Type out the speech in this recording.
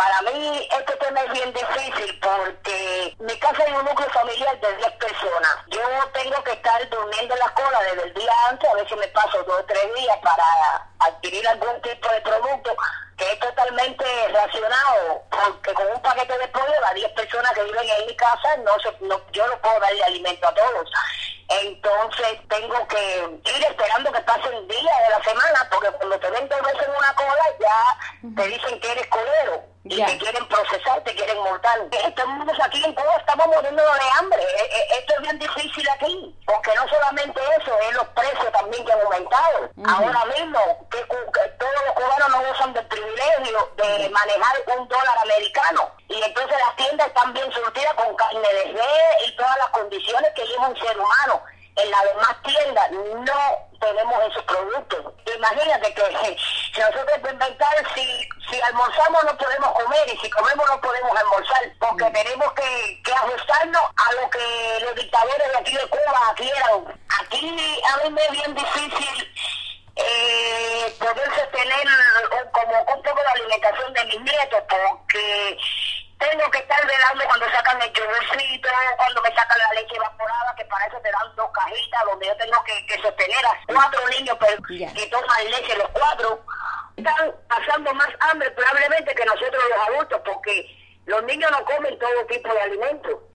para mí este tema es bien difícil porque mi casa hay un núcleo familiar de 10 personas. Yo tengo que estar durmiendo en la cola desde el día antes, a veces me paso 2 o 3 días para adquirir algún tipo de producto que es totalmente racionado, porque con un paquete de pollo, las 10 personas que viven en mi casa, yo no puedo darle alimento a todos. Entonces tengo que ir esperando que pasen días de la semana, porque cuando te ven 2 veces en una cola, ya te dicen que eres colero. Y te quieren procesar, te quieren mortar. Estamos aquí en Cuba, estamos muriéndonos de hambre. Esto es bien difícil aquí, porque no solamente eso, es los precios también que han aumentado. Ahora mismo, que todos los cubanos no gozan del privilegio de manejar $1 americano. Y entonces las tiendas están bien surtidas con carne de res y todas las condiciones que lleva un ser humano. En las demás tiendas no tenemos esos productos. Imagínate que si nosotros inventar, si almorzamos no podemos comer y si comemos no podemos almorzar, porque tenemos que ajustarnos a lo que los dictadores de aquí de Cuba quieran. Aquí a mí me es bien difícil poder sostener como un poco de alimentación de mis nietos, porque tengo que estar velando cuando sacan el yogurcito, cuando me sacan la leche evaporada, que para eso te dan 2 cajitas, donde yo tengo que sostener a 4 niños que toman leche los 4. Están pasando más hambre probablemente que nosotros los adultos, porque los niños no comen todo tipo de alimentos.